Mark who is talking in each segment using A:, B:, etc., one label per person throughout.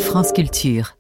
A: France Culture.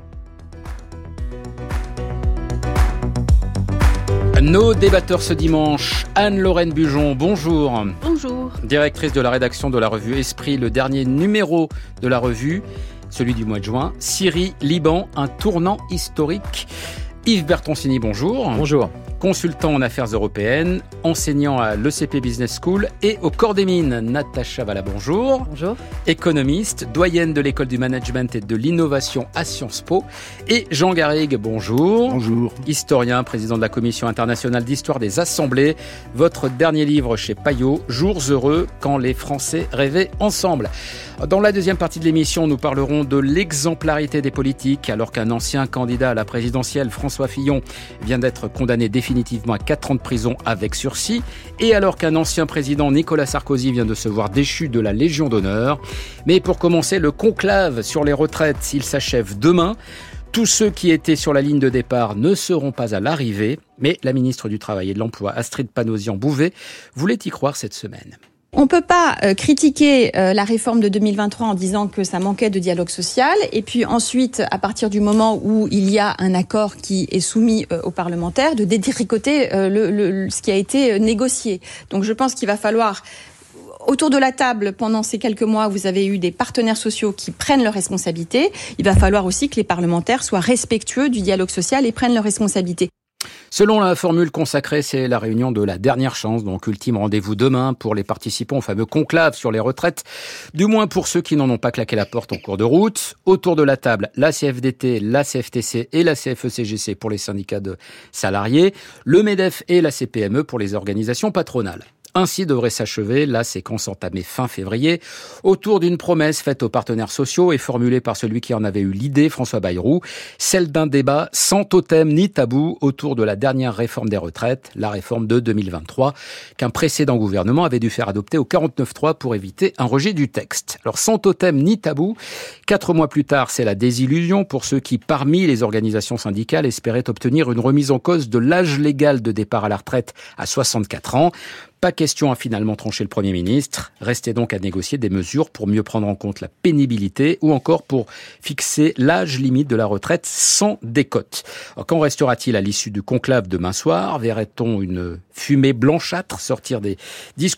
B: Nos débatteurs ce dimanche, Anne-Lorraine Bujon, bonjour.
C: Bonjour.
B: Directrice de la rédaction de la revue Esprit, le dernier numéro de la revue, celui du mois de juin. Syrie, Liban, un tournant historique. Yves Bertoncini, bonjour.
D: Bonjour.
B: Consultant en affaires européennes, enseignant à l'ECP Business School et au Corps des Mines. Natacha Valla, bonjour.
C: Bonjour.
B: Économiste, doyenne de l'école du management et de l'innovation à Sciences Po. Et Jean Garrigue, bonjour.
D: Bonjour.
B: Historien, président de la Commission internationale d'histoire des assemblées. Votre dernier livre chez Payot, Jours heureux, quand les Français rêvaient ensemble. Dans la deuxième partie de l'émission, nous parlerons de l'exemplarité des politiques, alors qu'un ancien candidat à la présidentielle, François Fillon, vient d'être condamné définitivement à 4 ans de prison avec sursis, et alors qu'un ancien président, Nicolas Sarkozy, vient de se voir déchu de la Légion d'honneur. Mais pour commencer, le conclave sur les retraites, il s'achève demain. Tous ceux qui étaient sur la ligne de départ ne seront pas à l'arrivée, mais la ministre du Travail et de l'Emploi, Astrid Panosyan-Bouvet, voulait y croire cette semaine.
C: On ne peut pas critiquer la réforme de 2023 en disant que ça manquait de dialogue social. Et puis ensuite, à partir du moment où il y a un accord qui est soumis aux parlementaires, de détricoter ce qui a été négocié. Donc je pense qu'il va falloir... Autour de la table, pendant ces quelques mois, vous avez eu des partenaires sociaux qui prennent leurs responsabilités. Il va falloir aussi que les parlementaires soient respectueux du dialogue social et prennent leurs responsabilités.
B: Selon la formule consacrée, c'est la réunion de la dernière chance, donc ultime rendez-vous demain pour les participants au fameux conclave sur les retraites, du moins pour ceux qui n'en ont pas claqué la porte en cours de route. Autour de la table, la CFDT, la CFTC et la CFE-CGC pour les syndicats de salariés, le MEDEF et la CPME pour les organisations patronales. Ainsi devrait s'achever la séquence entamée fin février autour d'une promesse faite aux partenaires sociaux et formulée par celui qui en avait eu l'idée, François Bayrou, celle d'un débat sans totem ni tabou autour de la dernière réforme des retraites, la réforme de 2023, qu'un précédent gouvernement avait dû faire adopter au 49.3 pour éviter un rejet du texte. Alors sans totem ni tabou, 4 mois plus tard, c'est la désillusion pour ceux qui, parmi les organisations syndicales, espéraient obtenir une remise en cause de l'âge légal de départ à la retraite à 64 ans. Pas question a finalement tranché le Premier ministre. Restait donc à négocier des mesures pour mieux prendre en compte la pénibilité ou encore pour fixer l'âge limite de la retraite sans décote. Alors, qu'en restera-t-il à l'issue du conclave demain soir ? Verrait-on une fumée blanchâtre sortir des discussions ?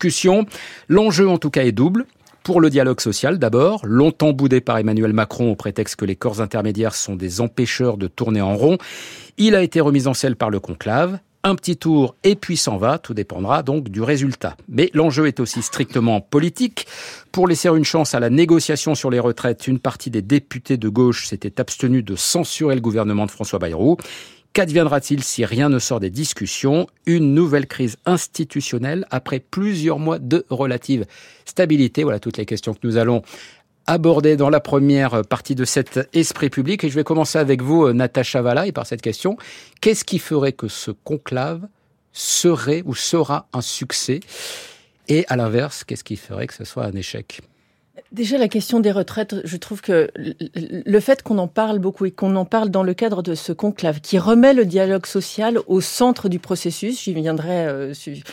B: L'enjeu en tout cas est double. Pour le dialogue social d'abord, longtemps boudé par Emmanuel Macron au prétexte que les corps intermédiaires sont des empêcheurs de tourner en rond, il a été remis en selle par le conclave. Un petit tour et puis s'en va, tout dépendra donc du résultat. Mais l'enjeu est aussi strictement politique. Pour laisser une chance à la négociation sur les retraites, une partie des députés de gauche s'était abstenue de censurer le gouvernement de François Bayrou. Qu'adviendra-t-il si rien ne sort des discussions ? Une nouvelle crise institutionnelle après plusieurs mois de relative stabilité. Voilà toutes les questions que nous allons aborder dans la première partie de cet esprit public. Et je vais commencer avec vous, Natacha Valla, et par cette question. Qu'est-ce qui ferait que ce conclave serait ou sera un succès ? Et à l'inverse, qu'est-ce qui ferait que ce soit un échec ?
E: Déjà, la question des retraites, je trouve que le fait qu'on en parle beaucoup et qu'on en parle dans le cadre de ce conclave qui remet le dialogue social au centre du processus, j'y viendrai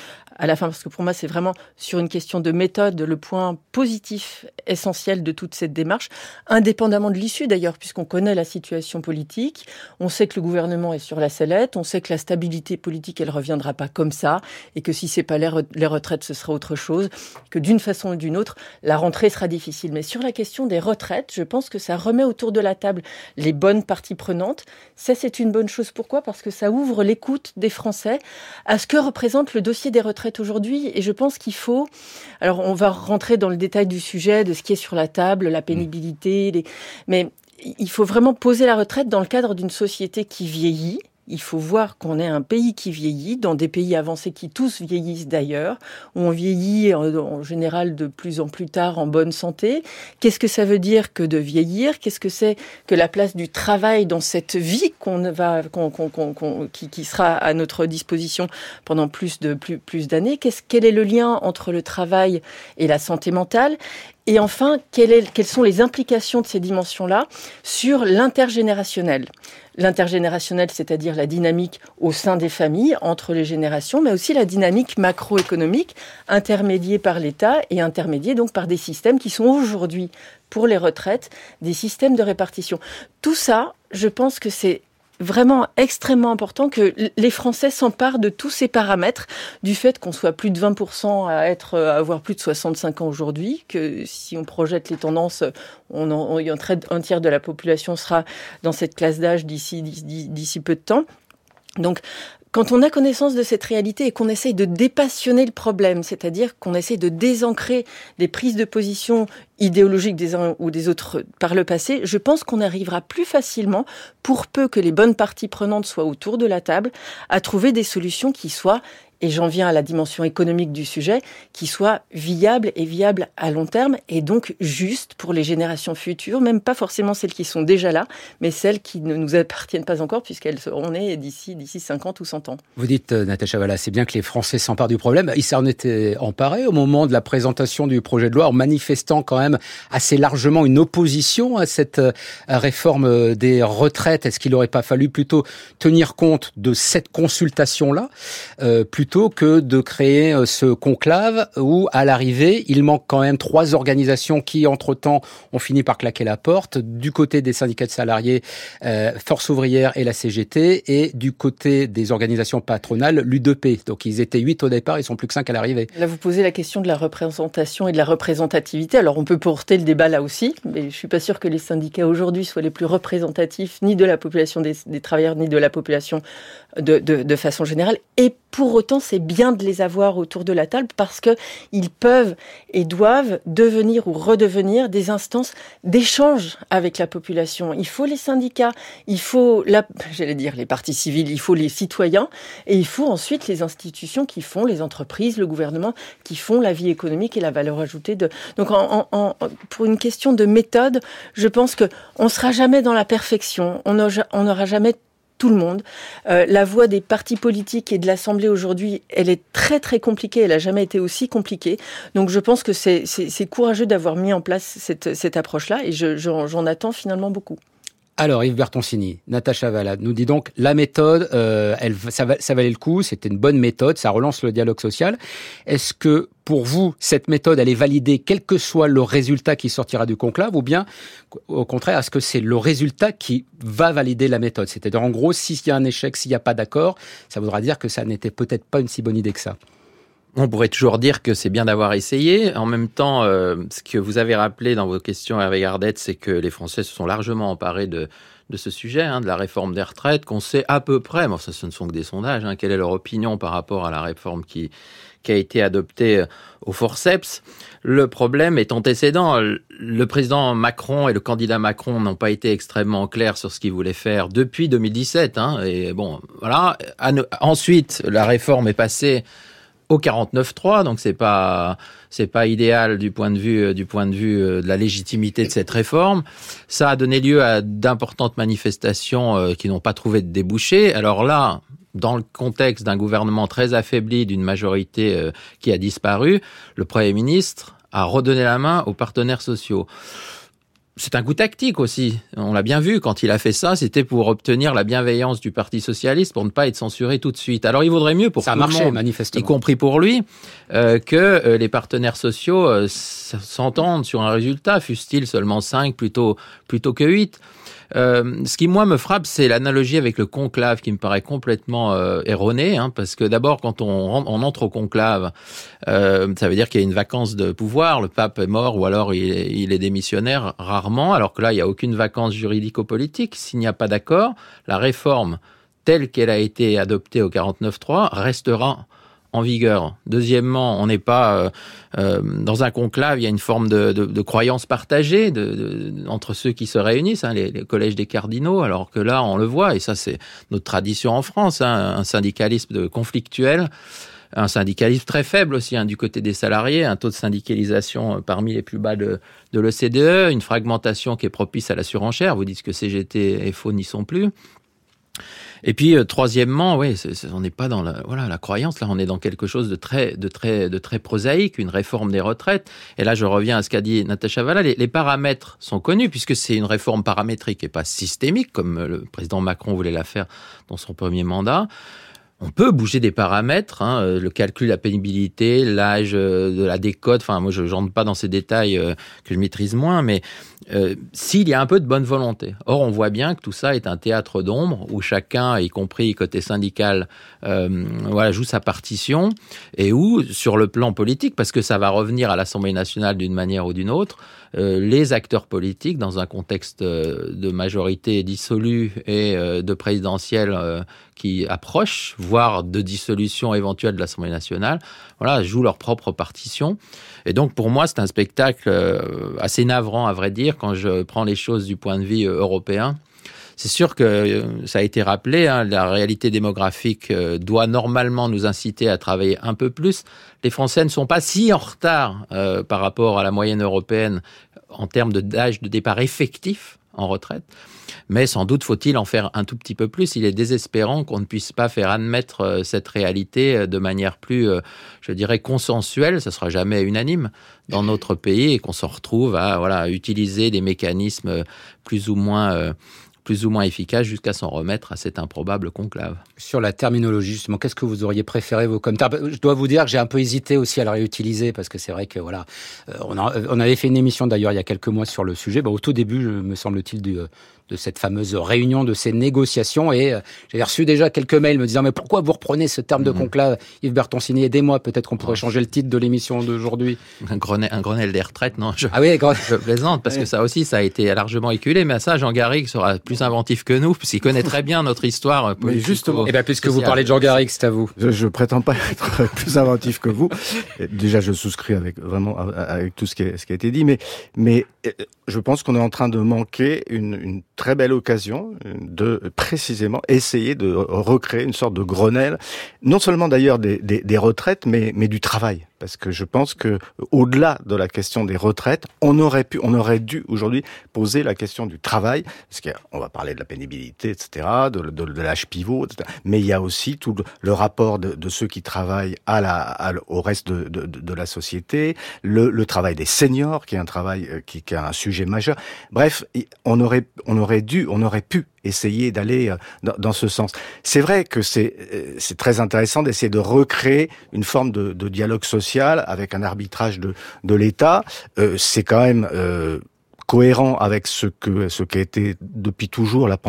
E: à la fin, parce que pour moi, c'est vraiment sur une question de méthode, le point positif essentiel de toute cette démarche, indépendamment de l'issue d'ailleurs, puisqu'on connaît la situation politique, on sait que le gouvernement est sur la sellette, on sait que la stabilité politique, elle reviendra pas comme ça, et que si c'est pas les retraites, ce sera autre chose, que d'une façon ou d'une autre, la rentrée sera difficile. Mais sur la question des retraites, je pense que ça remet autour de la table les bonnes parties prenantes. Ça, c'est une bonne chose. Pourquoi ? Parce que ça ouvre l'écoute des Français à ce que représente le dossier des retraites aujourd'hui, et je pense qu'il faut... Alors, on va rentrer dans le détail du sujet, de ce qui est sur la table, la pénibilité, mais il faut vraiment poser la retraite dans le cadre d'une société qui vieillit. Il faut voir qu'on est un pays qui vieillit, dans des pays avancés qui tous vieillissent d'ailleurs, où on vieillit en général de plus en plus tard en bonne santé. Qu'est-ce que ça veut dire que de vieillir ? Qu'est-ce que c'est que la place du travail dans cette vie qui sera à notre disposition pendant plus d'années ? Quel est le lien entre le travail et la santé mentale ? Et enfin, quelles sont les implications de ces dimensions-là sur l'intergénérationnel ? L'intergénérationnel, c'est-à-dire la dynamique au sein des familles, entre les générations, mais aussi la dynamique macroéconomique, intermédiée par l'État et intermédiée donc par des systèmes qui sont aujourd'hui, pour les retraites, des systèmes de répartition. Tout ça, je pense que c'est vraiment extrêmement important que les Français s'emparent de tous ces paramètres, du fait qu'on soit plus de 20% à avoir plus de 65 ans aujourd'hui, que si on projette les tendances, un tiers de la population sera dans cette classe d'âge d'ici peu de temps. Donc, quand on a connaissance de cette réalité et qu'on essaye de dépassionner le problème, c'est-à-dire qu'on essaye de désancrer des prises de position idéologiques des uns ou des autres par le passé, je pense qu'on arrivera plus facilement, pour peu que les bonnes parties prenantes soient autour de la table, à trouver des solutions qui soient, et j'en viens à la dimension économique du sujet, qui soit viable à long terme et donc juste pour les générations futures, même pas forcément celles qui sont déjà là, mais celles qui ne nous appartiennent pas encore puisqu'elles seront nées d'ici 50 ou 100 ans.
B: Vous dites, Natacha Valla, c'est bien que les Français s'emparent du problème. Ils s'en étaient emparés au moment de la présentation du projet de loi, en manifestant quand même assez largement une opposition à cette réforme des retraites. Est-ce qu'il n'aurait pas fallu plutôt tenir compte de cette consultation-là, plutôt que de créer ce conclave où, à l'arrivée, il manque quand même 3 organisations qui, entre-temps, ont fini par claquer la porte. Du côté des syndicats de salariés, Force ouvrière et la CGT, et du côté des organisations patronales, l'U2P. Donc, ils étaient 8 au départ, ils sont plus que 5 à l'arrivée.
E: Là, vous posez la question de la représentation et de la représentativité. Alors, on peut porter le débat là aussi, mais je suis pas sûre que les syndicats aujourd'hui soient les plus représentatifs, ni de la population des travailleurs, ni de la population de façon générale. Et pour autant, c'est bien de les avoir autour de la table parce que ils peuvent et doivent devenir ou redevenir des instances d'échange avec la population. Il faut les syndicats, il faut les partis civils, il faut les citoyens et il faut ensuite les institutions qui font, les entreprises, le gouvernement, qui font la vie économique et la valeur ajoutée de. Donc, pour une question de méthode, je pense que on sera jamais dans la perfection. On n'aura jamais tout le monde. La voie des partis politiques et de l'Assemblée aujourd'hui, elle est très très compliquée, elle n'a jamais été aussi compliquée. Donc je pense que c'est courageux d'avoir mis en place cette approche-là et j'en attends finalement beaucoup.
B: Alors, Yves Bertoncini, Natacha Valla nous dit donc la méthode, ça valait le coup, c'était une bonne méthode, ça relance le dialogue social. Est-ce que pour vous, cette méthode, elle est validée quel que soit le résultat qui sortira du conclave, ou bien, au contraire, est-ce que c'est le résultat qui va valider la méthode ? C'est-à-dire, en gros, s'il y a un échec, s'il n'y a pas d'accord, ça voudra dire que ça n'était peut-être pas une si bonne idée que ça.
A: On pourrait toujours dire que c'est bien d'avoir essayé. En même temps, ce que vous avez rappelé dans vos questions, Hervé Gardette, c'est que les Français se sont largement emparés de ce sujet, de la réforme des retraites, qu'on sait à peu près, bon, ça ce ne sont que des sondages, quelle est leur opinion par rapport à la réforme qui a été adoptée au forceps. Le problème est antécédent. Le président Macron et le candidat Macron n'ont pas été extrêmement clairs sur ce qu'ils voulaient faire depuis 2017. Et bon, voilà. Ensuite, la réforme est passée au 49.3, donc c'est pas idéal du point de vue de la légitimité de cette réforme. Ça a donné lieu à d'importantes manifestations qui n'ont pas trouvé de débouché. Alors là, dans le contexte d'un gouvernement très affaibli, d'une majorité qui a disparu, le Premier ministre a redonné la main aux partenaires sociaux. C'est un coup tactique aussi. On l'a bien vu, quand il a fait ça, c'était pour obtenir la bienveillance du Parti socialiste, pour ne pas être censuré tout de suite. Alors il vaudrait mieux pour tout le monde,
B: manifestement,
A: y compris pour lui, que les partenaires sociaux s'entendent sur un résultat, fussent-ils seulement 5 plutôt que 8. Ce qui, moi, me frappe, c'est l'analogie avec le conclave qui me paraît complètement erronée, parce que d'abord, quand on entre au conclave, ça veut dire qu'il y a une vacance de pouvoir, le pape est mort ou alors il est démissionnaire, rarement, alors que là, il n'y a aucune vacance juridico-politique. S'il n'y a pas d'accord, la réforme telle qu'elle a été adoptée au 49.3 restera en vigueur. Deuxièmement, on n'est pas dans un conclave, il y a une forme de croyance partagée entre ceux qui se réunissent, les collèges des cardinaux, alors que là, on le voit, et ça c'est notre tradition en France, un syndicalisme conflictuel, un syndicalisme très faible aussi du côté des salariés, un taux de syndicalisation parmi les plus bas de l'OCDE, une fragmentation qui est propice à la surenchère. Vous dites que CGT et FO n'y sont plus. Et puis troisièmement, oui, on n'est pas dans la croyance. Là, on est dans quelque chose de très prosaïque, une réforme des retraites. Et là, je reviens à ce qu'a dit Natacha Valla. Les paramètres sont connus puisque c'est une réforme paramétrique et pas systémique comme le président Macron voulait la faire dans son premier mandat. On peut bouger des paramètres, le calcul de la pénibilité, l'âge de la décote. Enfin, moi, je n'entre pas dans ces détails que je maîtrise moins, mais s'il y a un peu de bonne volonté. Or, on voit bien que tout ça est un théâtre d'ombre où chacun, y compris côté syndical, joue sa partition et où, sur le plan politique, parce que ça va revenir à l'Assemblée nationale d'une manière ou d'une autre, les acteurs politiques, dans un contexte de majorité dissolue et de présidentielle qui approche, voire de dissolution éventuelle de l'Assemblée nationale, jouent leur propre partition. Et donc, pour moi, c'est un spectacle assez navrant, à vrai dire, quand je prends les choses du point de vue européen. C'est sûr que ça a été rappelé, la réalité démographique doit normalement nous inciter à travailler un peu plus. Les Français ne sont pas si en retard par rapport à la moyenne européenne en termes d'âge de départ effectif en retraite. Mais sans doute faut-il en faire un tout petit peu plus. Il est désespérant qu'on ne puisse pas faire admettre cette réalité de manière plus, je dirais, consensuelle. Ça ne sera jamais unanime dans notre pays et qu'on se retrouve à utiliser des mécanismes plus ou moins efficace jusqu'à s'en remettre à cet improbable conclave.
B: Sur la terminologie, justement, qu'est-ce que vous auriez préféré, vous, comme terme ? Je dois vous dire que j'ai un peu hésité aussi à la réutiliser, parce que c'est vrai que, on avait fait une émission, d'ailleurs, il y a quelques mois sur le sujet. Au tout début, me semble-t-il, de cette fameuse réunion, de ces négociations, et j'ai reçu déjà quelques mails me disant « Mais pourquoi vous reprenez ce terme de conclave ? Yves Bertoncini, aidez-moi, peut-être qu'on pourrait changer le titre de l'émission d'aujourd'hui. »
A: Un Grenelle des retraites, non, je plaisante, parce que ça aussi, ça a été largement éculé, mais à ça, Jean Garrigue sera plus inventif que nous, puisqu'il connaît très bien notre histoire politique.
B: Mais justement, puisque vous parlez de Jean Garrigue, c'est à vous.
D: Je prétends pas être plus inventif que vous. Déjà, je souscris avec tout ce qui a été dit, mais je pense qu'on est en train de manquer une très belle occasion de précisément essayer de recréer une sorte de Grenelle, non seulement d'ailleurs des retraites, mais du travail. Parce que je pense que au-delà de la question des retraites, on aurait dû aujourd'hui poser la question du travail, parce qu'on va parler de la pénibilité, etc., de l'âge pivot, etc. Mais il y a aussi tout le rapport de ceux qui travaillent au reste de la société, le travail des seniors, qui est un travail qui est un sujet majeur. Bref, on aurait pu essayer d'aller dans ce sens. C'est vrai que c'est très intéressant d'essayer de recréer une forme de dialogue social avec un arbitrage de l'État. C'est quand même cohérent avec ce qu'a été depuis toujours la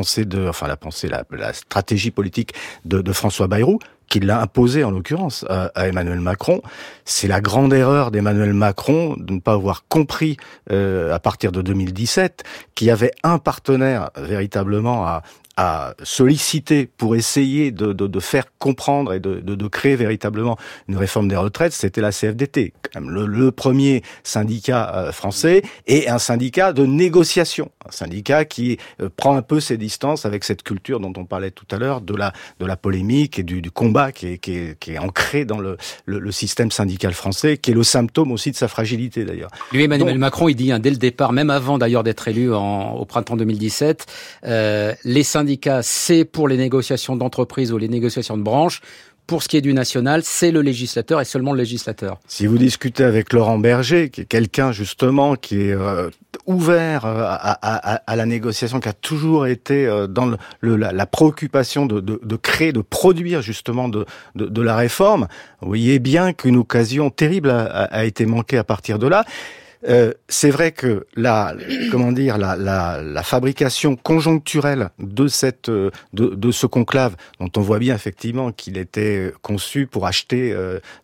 D: stratégie politique de François Bayrou, qui l'a imposé en l'occurrence à Emmanuel Macron. C'est la grande erreur d'Emmanuel Macron de ne pas avoir compris à partir de 2017 qu'il y avait un partenaire véritablement à solliciter pour essayer de faire comprendre et de créer véritablement une réforme des retraites, c'était la CFDT, quand même le premier syndicat français, et un syndicat de négociation, un syndicat qui prend un peu ses distances avec cette culture dont on parlait tout à l'heure, de la polémique et du combat qui est ancré dans le système syndical français, qui est le symptôme aussi de sa fragilité d'ailleurs.
B: Lui, Emmanuel Macron, il dit dès le départ, même avant d'ailleurs d'être élu au printemps 2017, les syndicats, c'est pour les négociations d'entreprise ou les négociations de branche. Pour ce qui est du national, c'est le législateur et seulement le législateur.
D: Si vous discutez avec Laurent Berger, qui est quelqu'un justement qui est ouvert à la négociation, qui a toujours été dans la préoccupation de créer, de produire justement de la réforme, vous voyez bien qu'une occasion terrible a été manquée à partir de là. C'est vrai que la fabrication conjoncturelle de ce conclave, dont on voit bien effectivement qu'il était conçu pour acheter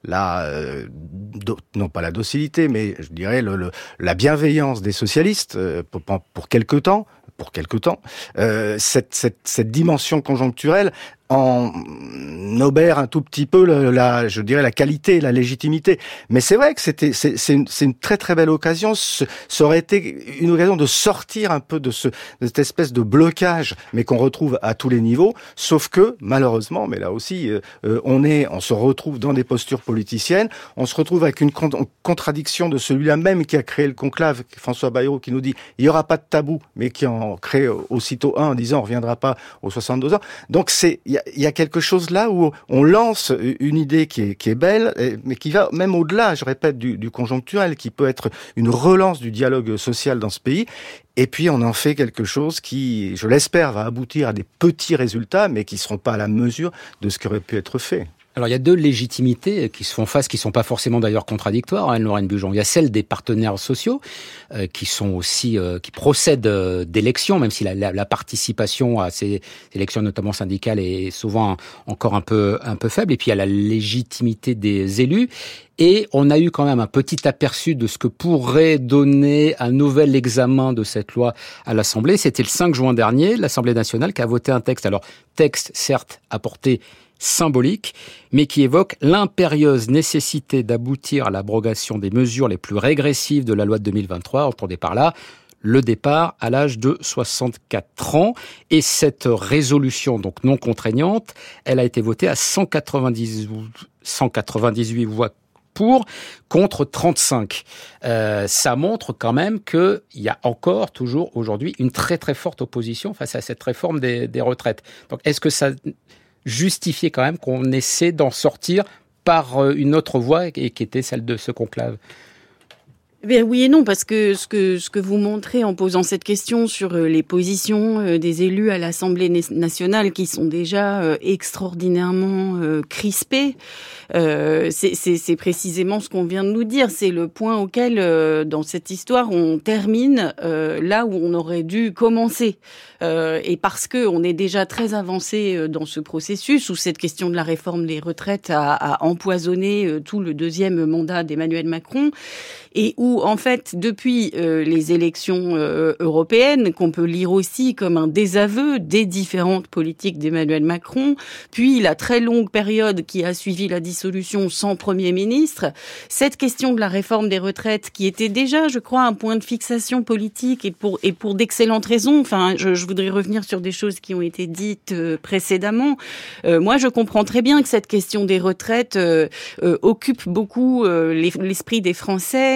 D: non pas la docilité, mais je dirais la bienveillance des socialistes pour quelque temps. Cette dimension conjoncturelle obère un tout petit peu je dirais la qualité, la légitimité. Mais c'est vrai que c'est une très très belle occasion. Ça aurait été une occasion de sortir un peu de cette espèce de blocage, mais qu'on retrouve à tous les niveaux. Sauf que malheureusement, mais là aussi, on se retrouve dans des postures politiciennes. On se retrouve avec une contradiction de celui-là même qui a créé le conclave, François Bayrou, qui nous dit il y aura pas de tabou, mais qui en crée aussitôt un en disant on reviendra pas aux 62 ans. Donc il y a quelque chose là où on lance une idée qui est belle, mais qui va même au-delà, je répète, du conjoncturel, qui peut être une relance du dialogue social dans ce pays. Et puis on en fait quelque chose qui, je l'espère, va aboutir à des petits résultats, mais qui ne seront pas à la mesure de ce qui aurait pu être fait.
B: Alors, il y a deux légitimités qui se font face, qui sont pas forcément d'ailleurs contradictoires, Anne-Lorraine Bujon. Il y a celle des partenaires sociaux, qui sont aussi, qui procèdent d'élections, même si la participation à ces élections, notamment syndicales, est souvent encore un peu faible. Et puis, il y a la légitimité des élus. Et on a eu quand même un petit aperçu de ce que pourrait donner un nouvel examen de cette loi à l'Assemblée. C'était le 5 juin dernier, l'Assemblée nationale qui a voté un texte. Alors, texte, certes, à portée symbolique, mais qui évoque l'impérieuse nécessité d'aboutir à l'abrogation des mesures les plus régressives de la loi de 2023, entendez par là le départ à l'âge de 64 ans. Et cette résolution, donc non contraignante, elle a été votée à 198 voix pour, contre 35. Ça montre quand même qu'il y a encore, toujours aujourd'hui, une très très forte opposition face à cette réforme des retraites. Donc est-ce que ça justifiait quand même qu'on essaie d'en sortir par une autre voie et qui était celle de ce conclave?
E: Bien, oui et non, parce que ce que vous montrez en posant cette question sur les positions des élus à l'Assemblée nationale qui sont déjà extraordinairement crispées, c'est précisément ce qu'on vient de nous dire. C'est le point auquel, dans cette histoire, on termine là où on aurait dû commencer. Et parce que on est déjà très avancé dans ce processus où cette question de la réforme des retraites a empoisonné tout le deuxième mandat d'Emmanuel Macron, et où, en fait, depuis les élections européennes, qu'on peut lire aussi comme un désaveu des différentes politiques d'Emmanuel Macron, puis la très longue période qui a suivi la dissolution sans Premier ministre, cette question de la réforme des retraites, qui était déjà, je crois, un point de fixation politique, et pour d'excellentes raisons. Enfin, je voudrais revenir sur des choses qui ont été dites précédemment. Moi, je comprends très bien que cette question des retraites occupe beaucoup l'esprit des Français,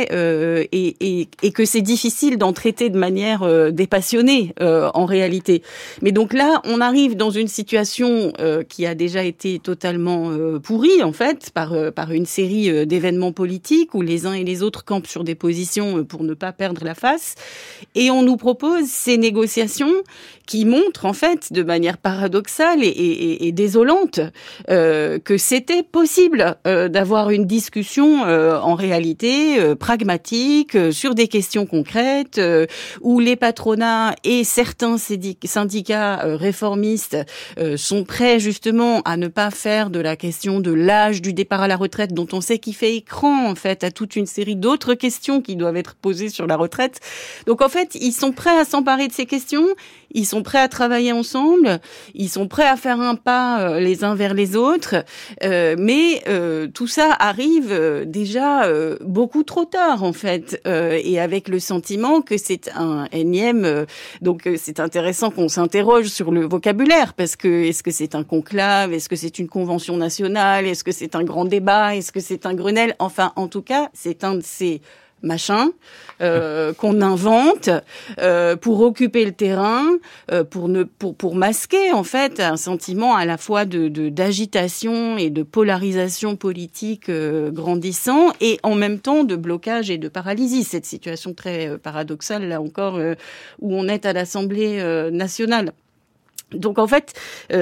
E: et que c'est difficile d'en traiter de manière dépassionnée en réalité. Mais donc là, on arrive dans une situation qui a déjà été totalement pourrie en fait par une série d'événements politiques où les uns et les autres campent sur des positions pour ne pas perdre la face, et on nous propose ces négociations qui montrent en fait de manière paradoxale et désolante que c'était possible d'avoir une discussion en réalité pragmatique sur des questions concrètes où les patronats et certains syndicats réformistes sont prêts justement à ne pas faire de la question de l'âge du départ à la retraite, dont on sait qu'il fait écran en fait à toute une série d'autres questions qui doivent être posées sur la retraite. Donc en fait, ils sont prêts à s'emparer de ces questions, ils sont prêts à travailler ensemble, ils sont prêts à faire un pas les uns vers les autres, mais tout ça arrive déjà beaucoup trop tard en fait, et avec le sentiment que c'est un énième. Donc c'est intéressant qu'on s'interroge sur le vocabulaire, parce que est-ce que c'est un conclave, est-ce que c'est une convention nationale, est-ce que c'est un grand débat, est-ce que c'est un Grenelle, enfin en tout cas c'est un de ces machins qu'on invente pour occuper le terrain, pour masquer en fait un sentiment à la fois d'agitation et de polarisation politique grandissant, et en même temps de blocage et de paralysie. Cette situation très paradoxale là encore où on est à l'Assemblée nationale. Donc en fait,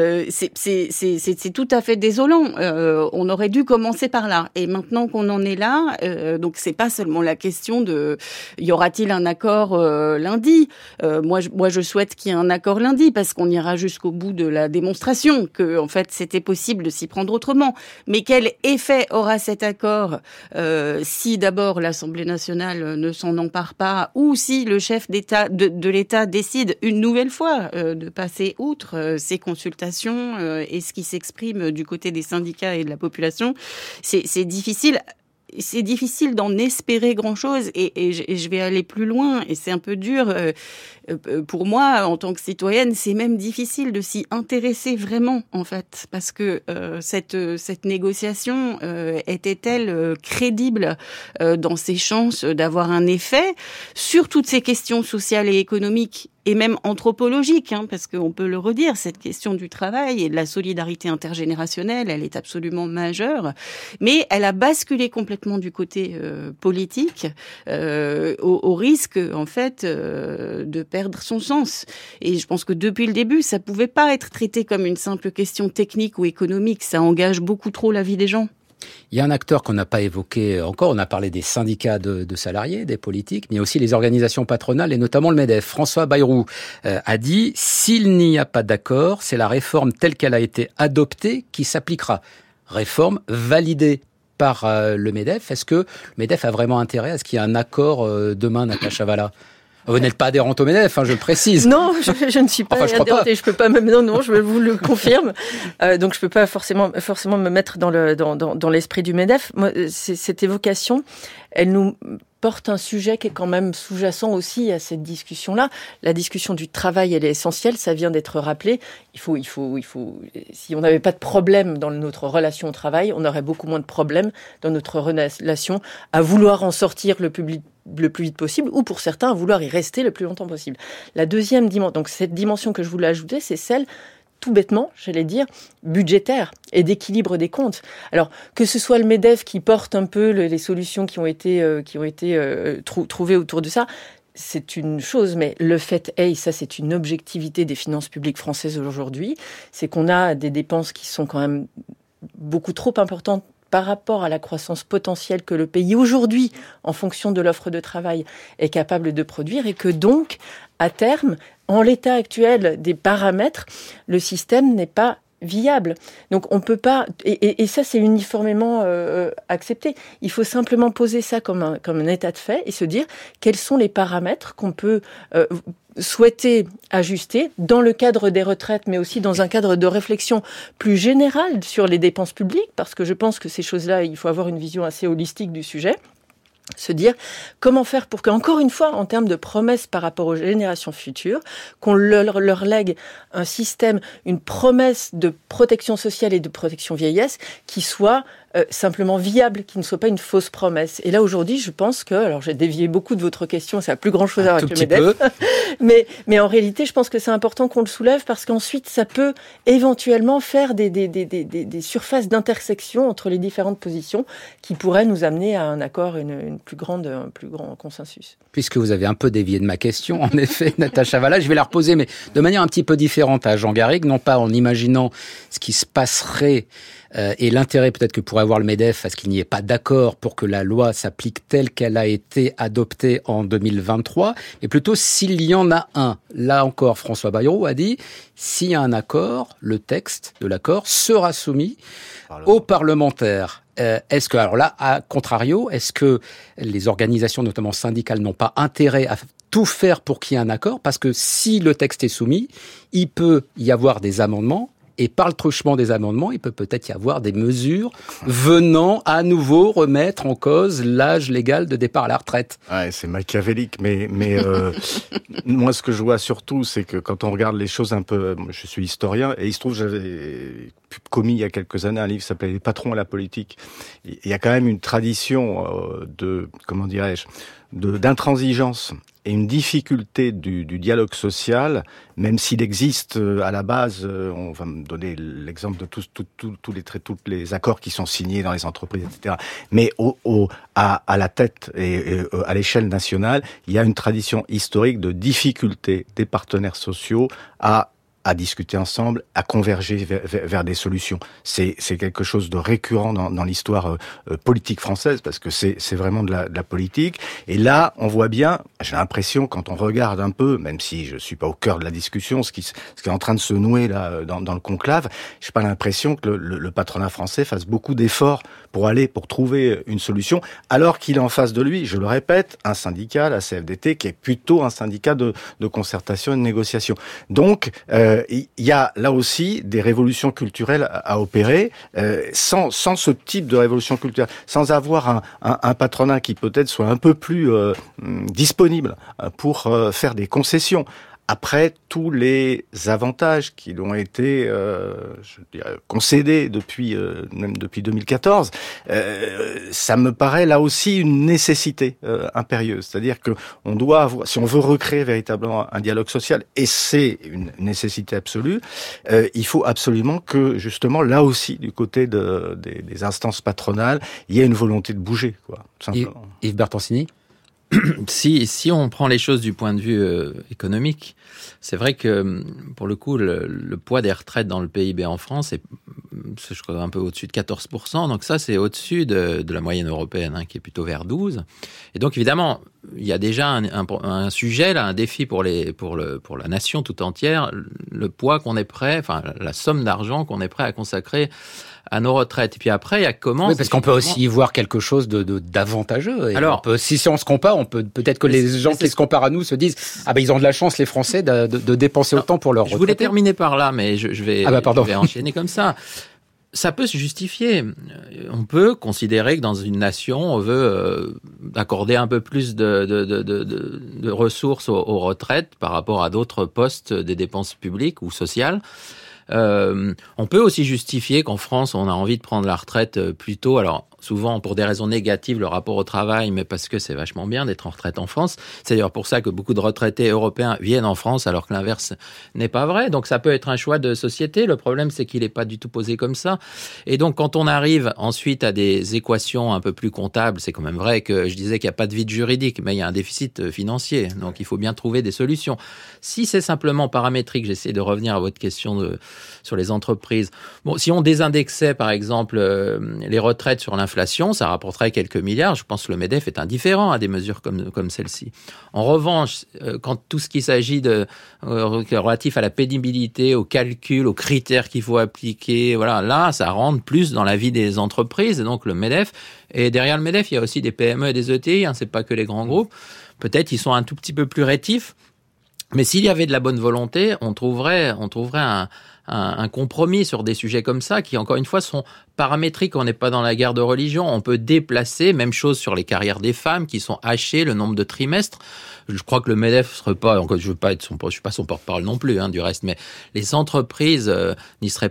E: c'est tout à fait désolant. On aurait dû commencer par là. Et maintenant qu'on en est là, donc c'est pas seulement la question de y aura-t-il un accord lundi. Moi, je souhaite qu'il y ait un accord lundi, parce qu'on ira jusqu'au bout de la démonstration que en fait c'était possible de s'y prendre autrement. Mais quel effet aura cet accord si d'abord l'Assemblée nationale ne s'en empare pas, ou si le chef d'État de l'État décide une nouvelle fois de passer
F: outre ces consultations et ce qui s'exprime du côté des syndicats et de la population, c'est difficile. C'est difficile d'en espérer grand-chose et je vais aller plus loin et c'est un peu dur pour moi en tant que citoyenne, c'est même difficile de s'y intéresser vraiment en fait parce que cette négociation était-elle crédible dans ses chances d'avoir un effet sur toutes ces questions sociales et économiques et même anthropologique, parce qu'on peut le redire, cette question du travail et de la solidarité intergénérationnelle, elle est absolument majeure, mais elle a basculé complètement du côté politique, au risque, en fait, de perdre son sens. Et je pense que depuis le début, ça pouvait pas être traité comme une simple question technique ou économique, ça engage beaucoup trop la vie des gens.
B: Il y a un acteur qu'on n'a pas évoqué encore, on a parlé des syndicats de salariés, des politiques, mais aussi les organisations patronales et notamment le MEDEF. François Bayrou a dit « S'il n'y a pas d'accord, c'est la réforme telle qu'elle a été adoptée qui s'appliquera. » Réforme validée par le MEDEF. Est-ce que le MEDEF a vraiment intérêt à ce qu'il y ait un accord demain, Natacha Valla ? Vous n'êtes pas adhérente au MEDEF, je le précise.
E: Non, je ne suis pas adhérente et je peux pas même. Non, je vous le confirme. Donc je peux pas forcément me mettre dans l'esprit du MEDEF. Moi, cette évocation, elle nous porte un sujet qui est quand même sous-jacent aussi à cette discussion-là. La discussion du travail, elle est essentielle. Ça vient d'être rappelé. Il faut. Si on n'avait pas de problème dans notre relation au travail, on aurait beaucoup moins de problèmes dans notre relation à vouloir en sortir le plus vite possible, ou pour certains, à vouloir y rester le plus longtemps possible. La deuxième dimension, donc cette dimension que je voulais ajouter, c'est celle, tout bêtement, j'allais dire, budgétaire et d'équilibre des comptes. Alors, que ce soit le MEDEF qui porte un peu les solutions qui ont été trouvées autour de ça, c'est une chose, mais le fait est, et ça c'est une objectivité des finances publiques françaises aujourd'hui, c'est qu'on a des dépenses qui sont quand même beaucoup trop importantes par rapport à la croissance potentielle que le pays aujourd'hui, en fonction de l'offre de travail, est capable de produire et que donc, à terme, en l'état actuel des paramètres, le système n'est pas viable. Donc on peut pas, et ça c'est uniformément accepté. Il faut simplement poser ça comme un état de fait et se dire quels sont les paramètres qu'on peut souhaiter ajuster dans le cadre des retraites, mais aussi dans un cadre de réflexion plus générale sur les dépenses publiques, parce que je pense que ces choses-là, il faut avoir une vision assez holistique du sujet. Se dire comment faire pour qu'encore une fois, en termes de promesses par rapport aux générations futures, qu'on leur lègue un système, une promesse de protection sociale et de protection vieillesse qui soit simplement viable, qui ne soit pas une fausse promesse. Et là, aujourd'hui, je pense que, alors j'ai dévié beaucoup de votre question, ça n'a plus grand-chose à voir avec le MEDEF, mais en réalité, je pense que c'est important qu'on le soulève parce qu'ensuite, ça peut éventuellement faire des surfaces d'intersection entre les différentes positions qui pourraient nous amener à un accord, un plus grand consensus.
B: Puisque vous avez un peu dévié de ma question, en effet, Natacha Valla, je vais la reposer, mais de manière un petit peu différente à Jean Garrigue, non pas en imaginant ce qui se passerait et l'intérêt peut-être que pourrait avoir le MEDEF à ce qu'il n'y ait pas d'accord pour que la loi s'applique telle qu'elle a été adoptée en 2023, mais plutôt s'il y en a un. Là encore, François Bayrou a dit, s'il y a un accord, le texte de l'accord sera soumis aux parlementaires. Est-ce que, alors là, à contrario, est-ce que les organisations, notamment syndicales, n'ont pas intérêt à tout faire pour qu'il y ait un accord? Parce que si le texte est soumis, il peut y avoir des amendements. Et par le truchement des amendements, il peut peut-être y avoir des mesures venant à nouveau remettre en cause l'âge légal de départ à la retraite.
D: Ouais, c'est machiavélique, mais moi ce que je vois surtout, c'est que quand on regarde les choses un peu, je suis historien et il se trouve j'avais commis il y a quelques années un livre qui s'appelait Les patrons à la politique. Il y a quand même une tradition d'intransigeance et une difficulté du dialogue social, même s'il existe à la base, on va me donner l'exemple de tous les accords qui sont signés dans les entreprises, etc. Mais à la tête et à l'échelle nationale, il y a une tradition historique de difficulté des partenaires sociaux à discuter ensemble, à converger vers des solutions. C'est quelque chose de récurrent dans l'histoire politique française, parce que c'est vraiment de la politique. Et là, on voit bien, j'ai l'impression, quand on regarde un peu, même si je suis pas au cœur de la discussion, ce qui est en train de se nouer là dans le conclave, j'ai pas l'impression que le patronat français fasse beaucoup d'efforts pour trouver une solution, alors qu'il est en face de lui, je le répète, un syndicat, la CFDT, qui est plutôt un syndicat de concertation et de négociation. Donc, Il y a là aussi des révolutions culturelles à opérer. Sans ce type de révolution culturelle, sans avoir un patronat qui peut-être soit un peu plus disponible pour faire des concessions, après tous les avantages qui lui ont été je dirais, concédés même depuis 2014, ça me paraît là aussi une nécessité impérieuse. C'est-à-dire que on doit avoir, si on veut recréer véritablement un dialogue social, et c'est une nécessité absolue, il faut absolument que justement là aussi du côté des instances patronales, il y ait une volonté de bouger, quoi, tout simplement.
B: Yves Bertoncini ?
A: Si on prend les choses du point de vue économique, c'est vrai que pour le coup, le poids des retraites dans le PIB en France est, je crois, un peu au-dessus de 14%. Donc ça, c'est au-dessus de la moyenne européenne, qui est plutôt vers 12%. Et donc évidemment, il y a déjà un sujet, là, un défi pour la nation tout entière, le poids qu'on est prêt, enfin la somme d'argent qu'on est prêt à consacrer à nos retraites. Et puis après, il y a comment...
B: Oui, parce qu'on peut aussi y voir quelque chose d'avantageux. Et alors, si on se compare, peut-être que les gens qui se comparent à nous se disent « Ah ben ils ont de la chance, les Français, de dépenser autant pour leur retraite. »
A: Je voulais terminer par là, mais je vais enchaîner comme ça. Ça peut se justifier. On peut considérer que dans une nation, on veut accorder un peu plus de ressources aux retraites par rapport à d'autres postes des dépenses publiques ou sociales. On peut aussi justifier qu'en France, on a envie de prendre la retraite plus tôt. Alors, souvent pour des raisons négatives, le rapport au travail, mais parce que c'est vachement bien d'être en retraite en France. C'est d'ailleurs pour ça que beaucoup de retraités européens viennent en France, alors que l'inverse n'est pas vrai. Donc ça peut être un choix de société. Le problème, c'est qu'il n'est pas du tout posé comme ça. Et donc, quand on arrive ensuite à des équations un peu plus comptables, c'est quand même vrai que je disais qu'il n'y a pas de vide juridique, mais il y a un déficit financier. Donc, il faut bien trouver des solutions. Si c'est simplement paramétrique, j'essaie de revenir à votre question sur les entreprises. Bon, si on désindexait, par exemple, les retraites sur l'inflation, ça rapporterait quelques milliards. Je pense que le MEDEF est indifférent à des mesures comme celle-ci. En revanche, quand tout ce qui s'agit relatif à la pénibilité, aux calculs, aux critères qu'il faut appliquer, voilà, là, ça rentre plus dans la vie des entreprises, et donc le MEDEF. Et derrière le MEDEF, il y a aussi des PME et des ETI, c'est pas que les grands groupes. Peut-être ils sont un tout petit peu plus rétifs. Mais s'il y avait de la bonne volonté, on trouverait un compromis sur des sujets comme ça qui, encore une fois, sont paramétriques. On n'est pas dans la guerre de religion. On peut déplacer, même chose sur les carrières des femmes qui sont hachées, le nombre de trimestres. Je crois que le MEDEF serait pas, je suis pas son porte-parole non plus, du reste, mais les entreprises n'y seraient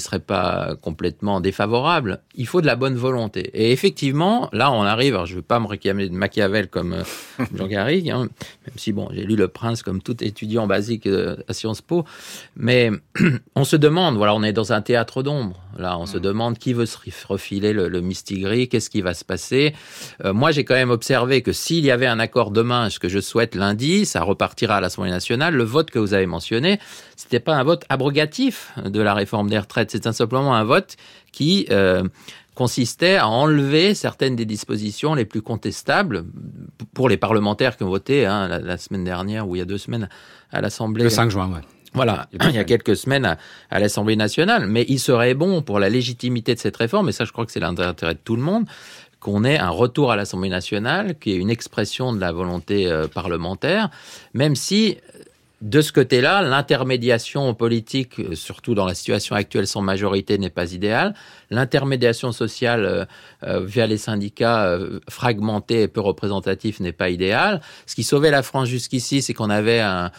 A: pas complètement défavorables. Il faut de la bonne volonté. Et effectivement, là, on arrive, alors je veux pas me réclamer de Machiavel comme Jean Garrigue, même si bon, j'ai lu Le Prince comme tout étudiant basique à Sciences Po, mais on se demande, voilà, on est dans un théâtre d'ombre. Là, on se demande qui veut se refiler le mistigris, qu'est-ce qui va se passer. Moi, j'ai quand même observé que s'il y avait un accord demain, ce que je souhaite lundi, ça repartira à l'Assemblée nationale. Le vote que vous avez mentionné, c'était pas un vote abrogatif de la réforme des retraites, c'est simplement un vote qui consistait à enlever certaines des dispositions les plus contestables pour les parlementaires qui ont voté la semaine dernière ou il y a 2 semaines à l'Assemblée.
B: Le 5 juin, ouais.
A: Voilà, il y a quelques semaines à l'Assemblée nationale, mais il serait bon pour la légitimité de cette réforme, et ça je crois que c'est l'intérêt de tout le monde, qu'on ait un retour à l'Assemblée nationale, qui est une expression de la volonté parlementaire, même si de ce côté-là, l'intermédiation politique, surtout dans la situation actuelle sans majorité, n'est pas idéale. L'intermédiation sociale via les syndicats fragmentés et peu représentatifs n'est pas idéale. Ce qui sauvait la France jusqu'ici, c'est qu'on avait un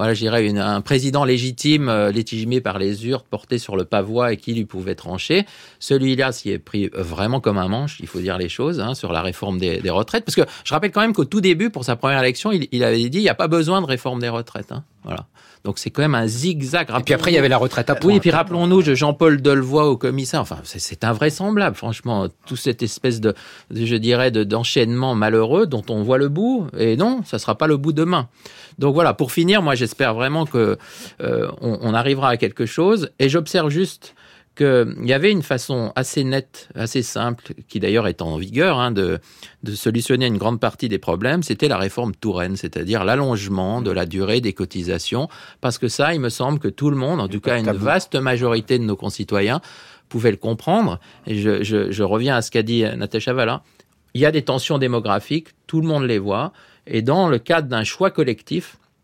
A: président légitimé par les urnes, porté sur le pavois et qui lui pouvait trancher. Celui-là s'y est pris vraiment comme un manche, il faut dire les choses, sur la réforme des retraites. Parce que je rappelle quand même qu'au tout début, pour sa première élection, il avait dit il n'y a pas besoin de réforme des retraites. Voilà. Donc c'est quand même un zigzag.
B: Et puis après, il y avait la retraite à points.
A: Oui, et puis rappelons-nous de Jean-Paul Delevoye au commissaire. Enfin, c'est invraisemblable, franchement, toute cette espèce d'enchaînement malheureux dont on voit le bout. Et non, ça sera pas le bout demain. Donc voilà, pour finir, moi j'espère vraiment que on arrivera à quelque chose. Et j'observe juste qu'il y avait une façon assez nette, assez simple, qui d'ailleurs est en vigueur, de solutionner une grande partie des problèmes, c'était la réforme Touraine, c'est-à-dire l'allongement de la durée des cotisations, parce que ça, il me semble que tout le monde, en tout cas une vaste majorité de nos concitoyens, pouvait le comprendre. Et je reviens à ce qu'a dit Natacha Valla. Il y a des tensions démographiques, tout le monde les voit, et dans le cadre d'un choix collectif,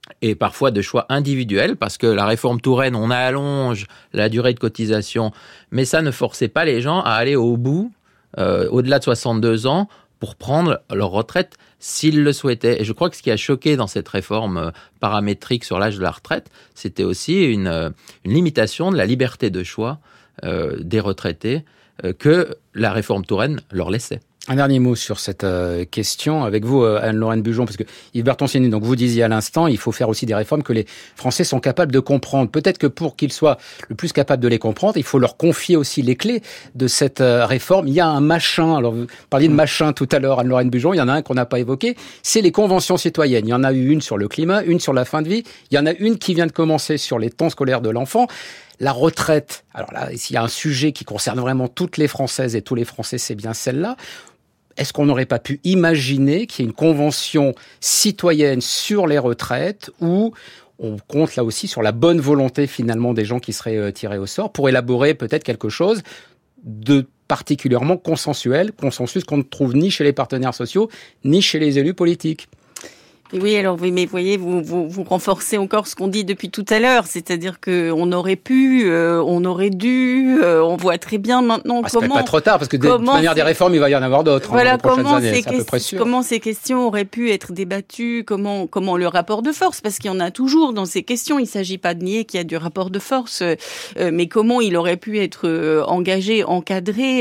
A: et parfois de choix individuels, parce que la réforme Touraine, on allonge la durée de cotisation, mais ça ne forçait pas les gens à aller au bout, au-delà de 62 ans, pour prendre leur retraite s'ils le souhaitaient. Et je crois que ce qui a choqué dans cette réforme paramétrique sur l'âge de la retraite, c'était aussi une limitation de la liberté de choix des retraités que la réforme Touraine leur laissait.
B: Un dernier mot sur cette question avec vous, Anne-Lorraine Bujon, parce que Yves Bertoncini, donc vous disiez à l'instant, il faut faire aussi des réformes que les Français sont capables de comprendre. Peut-être que pour qu'ils soient le plus capables de les comprendre, il faut leur confier aussi les clés de cette réforme. Il y a un machin, alors vous parliez de machin tout à l'heure, Anne-Lorraine Bujon, il y en a un qu'on n'a pas évoqué, c'est les conventions citoyennes. Il y en a eu une sur le climat, une sur la fin de vie, il y en a une qui vient de commencer sur les temps scolaires de l'enfant. La retraite, alors là, s'il y a un sujet qui concerne vraiment toutes les Françaises et tous les Français, c'est bien celle-là. Est-ce qu'on n'aurait pas pu imaginer qu'il y ait une convention citoyenne sur les retraites où on compte là aussi sur la bonne volonté finalement des gens qui seraient tirés au sort pour élaborer peut-être quelque chose de particulièrement consensuel, consensus qu'on ne trouve ni chez les partenaires sociaux, ni chez les élus politiques?
F: Et oui, alors mais voyez, vous renforcez encore ce qu'on dit depuis tout à l'heure, c'est-à-dire que on aurait pu, on aurait dû, on voit très bien maintenant
B: comment. C'est pas trop tard parce que de toute manière des réformes, il va y en avoir d'autres.
F: Voilà
B: dans les prochaines années, c'est à peu près sûr.
F: Comment ces questions auraient pu être débattues, comment le rapport de force, parce qu'il y en a toujours dans ces questions. Il s'agit pas de nier qu'il y a du rapport de force, mais comment il aurait pu être engagé, encadré,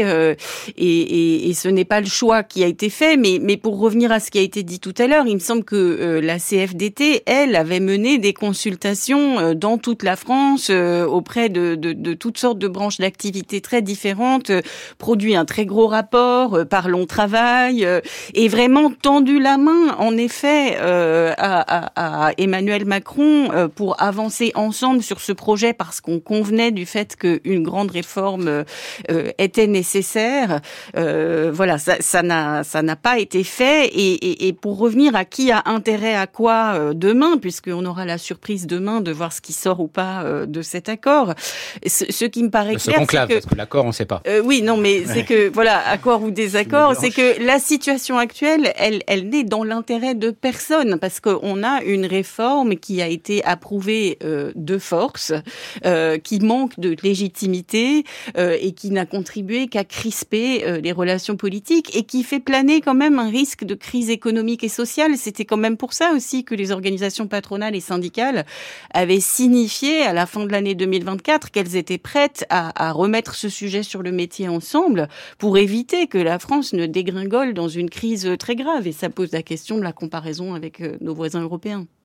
F: et ce n'est pas le choix qui a été fait. Mais pour revenir à ce qui a été dit tout à l'heure, il me semble que la CFDT, elle, avait mené des consultations dans toute la France auprès de toutes sortes de branches d'activités très différentes, produit un très gros rapport, Parlons Travail, et vraiment tendu la main, en effet, à Emmanuel Macron pour avancer ensemble sur ce projet parce qu'on convenait du fait qu'une grande réforme était nécessaire. Voilà, ça n'a pas été fait. Et pour revenir à qui a intérêt à quoi demain, puisqu'on aura la surprise demain de voir ce qui sort ou pas de cet accord. Ce qui me paraît clair,
B: conclave, parce que l'accord, on ne sait pas.
F: Oui, non, mais c'est que, voilà, accord ou désaccord, c'est que la situation actuelle, elle n'est dans l'intérêt de personne, parce qu'on a une réforme qui a été approuvée de force, qui manque de légitimité et qui n'a contribué qu'à crisper les relations politiques et qui fait planer quand même un risque de crise économique et sociale. C'était quand même pour ça aussi que les organisations patronales et syndicales avaient signifié à la fin de l'année 2024 qu'elles étaient prêtes à remettre ce sujet sur le métier ensemble pour éviter que la France ne dégringole dans une crise très grave. Et ça pose la question de la comparaison avec nos voisins européens.